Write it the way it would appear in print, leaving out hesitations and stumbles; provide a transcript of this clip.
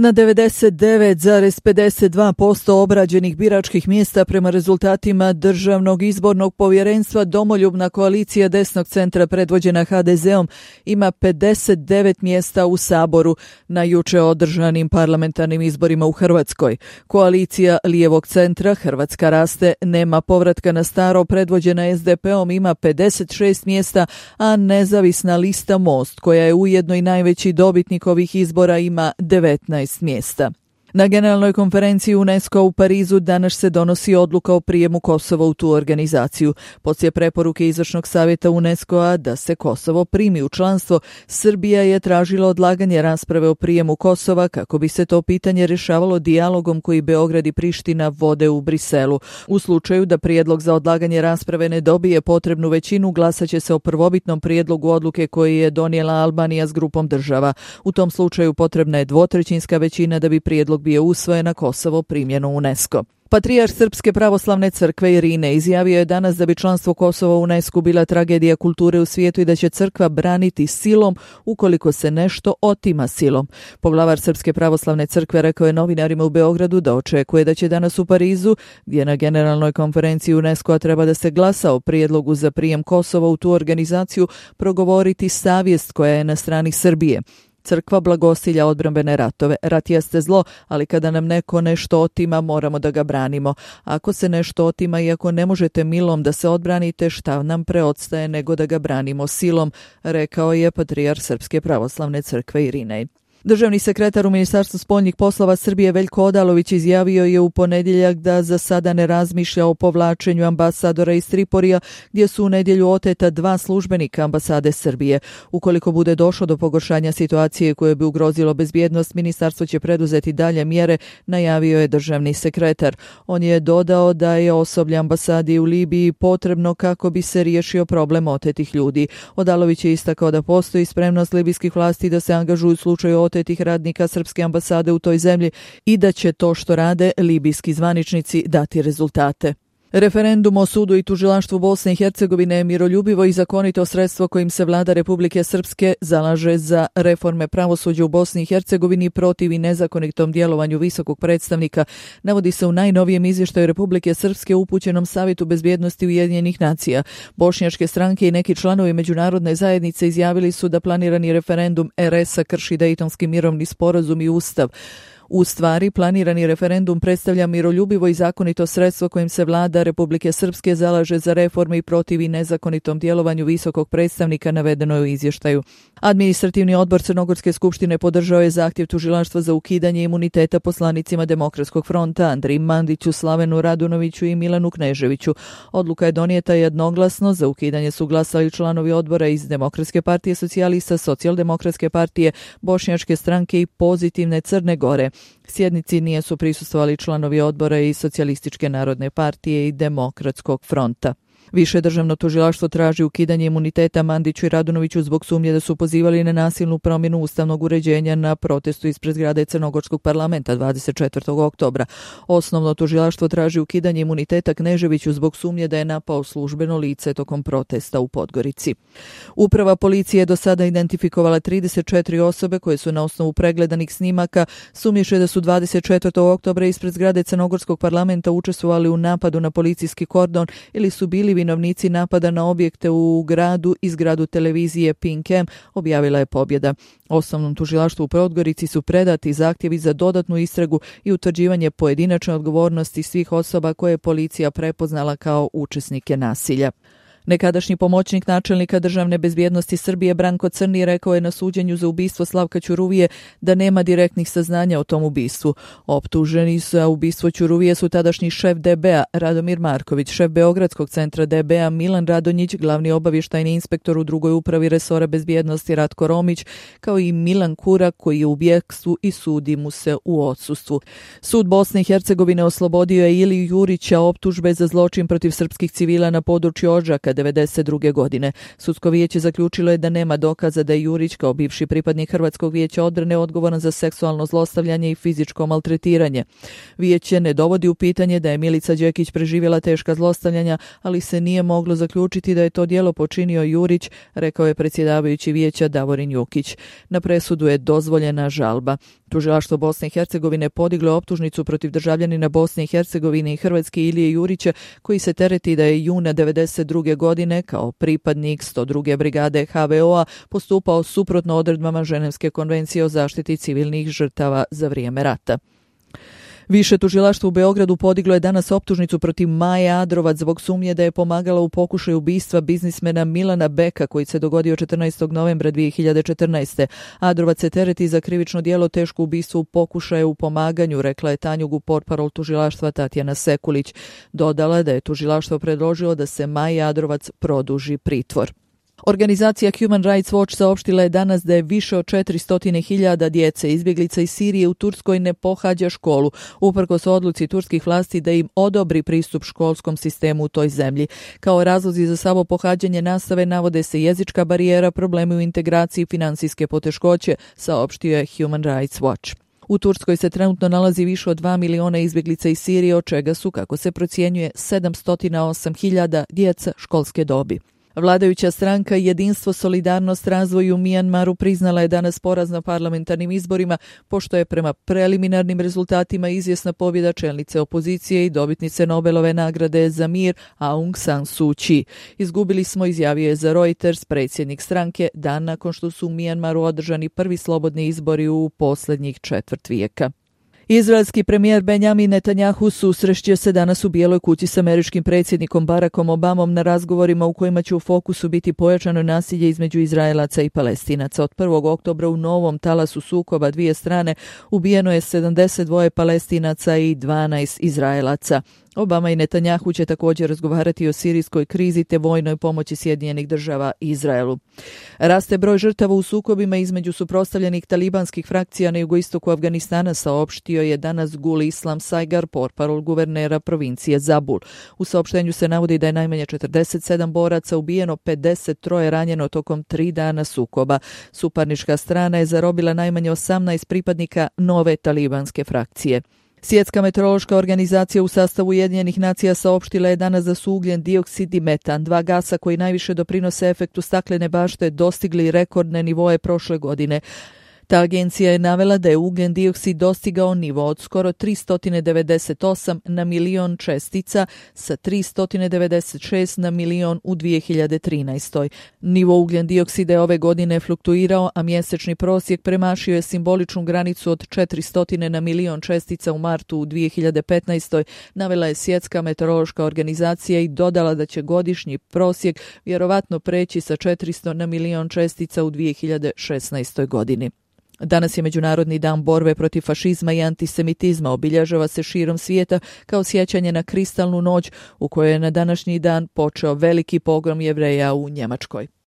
Na 99,52% obrađenih biračkih mjesta prema rezultatima Državnog izbornog povjerenstva domoljubna koalicija desnog centra predvođena HDZ-om ima 59 mjesta u Saboru na juče održanim parlamentarnim izborima u Hrvatskoj. Koalicija lijevog centra Hrvatska raste nema povratka na staro predvođena SDP-om ima 56 mjesta, a nezavisna lista Most, koja je ujedno i najveći dobitnik ovih izbora, ima 19 mjesta. Na generalnoj konferenciji UNESCO u Parizu danas se donosi odluka o prijemu Kosova u tu organizaciju. Poslije preporuke Izvršnog savjeta UNESCO-a da se Kosovo primi u članstvo, Srbija je tražila odlaganje rasprave o prijemu Kosova kako bi se to pitanje rješavalo dijalogom koji Beograd i Priština vode u Briselu. U slučaju da prijedlog za odlaganje rasprave ne dobije potrebnu većinu, glasat će se o prvobitnom prijedlogu odluke koji je donijela Albanija s grupom država. U tom slučaju potrebna je dvotrećinska većina da bi prijedlog bio usvojen, na Kosovo primljeno u UNESCO. Patrijarh Srpske pravoslavne crkve Irine izjavio je danas da bi članstvo Kosova u UNESCO bila tragedija kulture u svijetu i da će crkva braniti silom ukoliko se nešto otima silom. Poglavar Srpske pravoslavne crkve rekao je novinarima u Beogradu da očekuje da će danas u Parizu, gdje na generalnoj konferenciji UNESCO-a treba da se glasa o prijedlogu za prijem Kosova u tu organizaciju, progovoriti savjest koja je na strani Srbije. Crkva blagostilja odbrambene ratove. Rat jeste zlo, ali kada nam neko nešto otima, moramo da ga branimo. Ako se nešto otima i ako ne možete milom da se odbranite, šta nam preostaje nego da ga branimo silom, rekao je patrijarh Srpske pravoslavne crkve Irinej. Državni sekretar u Ministarstvu spoljnih poslova Srbije Veljko Odalović izjavio je u ponedjeljak da za sada ne razmišlja o povlačenju ambasadora iz Triporija, gdje su u nedjelju oteta 2 službenika ambasade Srbije. Ukoliko bude došlo do pogoršanja situacije koje bi ugrozilo bezbjednost, ministarstvo će preduzeti dalje mjere, najavio je državni sekretar. On je dodao da je osoblje ambasadi u Libiji potrebno kako bi se riješio problem otetih ljudi. Odalović je istakao da postoji spremnost libijskih vlasti da se angažuju u slučaju otetih radnika Srpske ambasade u toj zemlji i da će to što rade libijski zvaničnici dati rezultate. Referendum o sudu i tužilaštvu Bosne i Hercegovine je miroljubivo i zakonito sredstvo kojim se vlada Republike Srpske zalaže za reforme pravosuđa u Bosni i Hercegovini protiv i nezakonitom djelovanju visokog predstavnika, navodi se u najnovijem izvještaju Republike Srpske upućenom Savjetu bezbjednosti Ujedinjenih nacija. Bošnjačke stranke i neki članovi međunarodne zajednice izjavili su da planirani referendum RS-a krši Dejtonski mirovni sporazum i ustav. U stvari, planirani referendum predstavlja miroljubivo i zakonito sredstvo kojim se vlada Republike Srpske zalaže za reforme i protiv i nezakonitom djelovanju visokog predstavnika, navedeno je u izvještaju. Administrativni odbor Crnogorske skupštine podržao je zahtjev tužilaštva za ukidanje imuniteta poslanicima Demokratskog fronta Andriji Mandiću, Slavenu Radunoviću i Milanu Kneževiću. Odluka je donijeta jednoglasno, za ukidanje su glasali članovi odbora iz Demokratske partije socijalista, Socijaldemokratske partije, Bošnjačke stranke i Pozitivne Crne Gore. Sjednici nisu prisustvovali članovi odbora iz Socijalističke narodne partije i Demokratskog fronta. Više državno tužilaštvo traži ukidanje imuniteta Mandiću i Radunoviću zbog sumnje da su pozivali na nasilnu promjenu ustavnog uređenja na protestu ispred zgrade Crnogorskog parlamenta 24. oktobra. Osnovno tužilaštvo traži ukidanje imuniteta Kneževiću zbog sumnje da je napao službeno lice tokom protesta u Podgorici. Uprava policije je do sada identifikovala 34 osobe koje su na osnovu pregledanih snimaka sumnjiče da su 24. oktobra ispred zgrade Crnogorskog parlamenta učestvovali u napadu na policijski kordon ili su bili vinovnici napada na objekte u gradu i zgradu televizije Pink-M, objavila je Pobjeda. Osnovnom tužilaštvu u Podgorici su predati zahtjevi za dodatnu istragu i utvrđivanje pojedinačne odgovornosti svih osoba koje je policija prepoznala kao učesnike nasilja. Nekadašnji pomoćnik načelnika državne bezbjednosti Srbije Branko Crni rekao je na suđenju za ubistvo Slavka Ćuruvije da nema direktnih saznanja o tom ubistvu. Optuženi za ubistvo Ćuruvije su tadašnji šef DB-a Radomir Marković, šef Beogradskog centra DB-a Milan Radonjić, glavni obavještajni inspektor u drugoj upravi resora bezbjednosti Ratko Romić, kao i Milan Kurak koji je u bjekstvu i sudi mu se u odsustvu. Sud Bosne i Hercegovine oslobodio je Iliju Jurića optužbe za zločin protiv srpskih civila na području Odžaka Beka 1992. godine. Sudsko vijeće zaključilo je da nema dokaza da je Jurić kao bivši pripadnik Hrvatskog vijeća odbrane odgovoran za seksualno zlostavljanje i fizičko maltretiranje. Vijeće ne dovodi u pitanje da je Milica Đekić preživjela teška zlostavljanja, ali se nije moglo zaključiti da je to djelo počinio Jurić, rekao je predsjedavajući vijeća Davorin Jukić. Na presudu je dozvoljena žalba. Tužilaštvo Bosne i Hercegovine podiglo optužnicu protiv državljanina Bosne i Hercegovine i Hrvatske Ilije Jurića, koji se tereti da je juna 1992. godine kao pripadnik 102. brigade HVO-a postupao suprotno odredbama Ženevske konvencije o zaštiti civilnih žrtava za vrijeme rata. Više tužilaštvo u Beogradu podiglo je danas optužnicu protiv Maje Adrovac zbog sumnje da je pomagala u pokušaju ubistva biznismena Milana Beka koji se dogodio 14. novembra 2014. Adrovac se tereti za krivično djelo teško ubistvo u pokušaju u pomaganju, rekla je Tanjugu portparol tužilaštva Tatjana Sekulić. Dodala da je tužilaštvo predložilo da se Maji Adrovac produži pritvor. Organizacija Human Rights Watch saopštila je danas da je više od 400.000 djece izbjeglica iz Sirije u Turskoj ne pohađa školu, uprkos odluci turskih vlasti da im odobri pristup školskom sistemu u toj zemlji. Kao razlozi za samo pohađanje nastave navode se jezička barijera, problemi u integraciji i financijske poteškoće, saopštio je Human Rights Watch. U Turskoj se trenutno nalazi više od 2 miliona izbjeglica iz Sirije, od čega su, kako se procjenjuje, 708.000 djeca školske dobi. Vladajuća stranka Jedinstvo, solidarnost, razvoj u Mijanmaru priznala je danas poraz na parlamentarnim izborima, pošto je prema preliminarnim rezultatima izvjesna pobjeda čelnice opozicije i dobitnice Nobelove nagrade za mir Aung San Suu Kyi. Izgubili smo, izjavio je za Reuters predsjednik stranke dan nakon što su u Mijanmaru održani prvi slobodni izbori u posljednjih četvrt vijeka. Izraelski premijer Benjamin Netanjahu susrešće se danas u Bijeloj kući s američkim predsjednikom Barackom Obamom na razgovorima u kojima će u fokusu biti pojačano nasilje između Izraelaca i Palestinaca. Od 1. oktobra u novom talasu sukoba dvije strane ubijeno je 72 Palestinaca i 12 Izraelaca. Obama i Netanjahu će također razgovarati o sirijskoj krizi te vojnoj pomoći Sjedinjenih država Izraelu. Raste broj žrtava u sukobima između suprotstavljenih talibanskih frakcija na jugoistoku Afganistana, saopštio je danas Gul Islam Sajgar, portparol guvernera provincije Zabul. U saopštenju se navodi da je najmanje 47 boraca ubijeno, 53 ranjeno tokom 3 dana sukoba. Suparnička strana je zarobila najmanje 18 pripadnika nove talibanske frakcije. Svjetska meteorološka organizacija u sastavu Ujedinjenih nacija saopštila je danas da su ugljen dioksid i metan, dva gasa koji najviše doprinose efektu staklene bašte, dostigli rekordne nivoe prošle godine. Ta agencija je navela da je ugljen dioksid dostigao nivo od skoro 398 na milion čestica sa 396 na milion u 2013. Nivo ugljen dioksida je ove godine fluktuirao, a mjesečni prosjek premašio je simboličnu granicu od 400 na milion čestica u martu u 2015. Navela je Svjetska meteorološka organizacija i dodala da će godišnji prosjek vjerovatno preći sa 400 na milion čestica u 2016. godini. Danas je Međunarodni dan borbe protiv fašizma i antisemitizma. Obilježava se širom svijeta kao sjećanje na kristalnu noć u kojoj je na današnji dan počeo veliki pogrom Jevreja u Njemačkoj.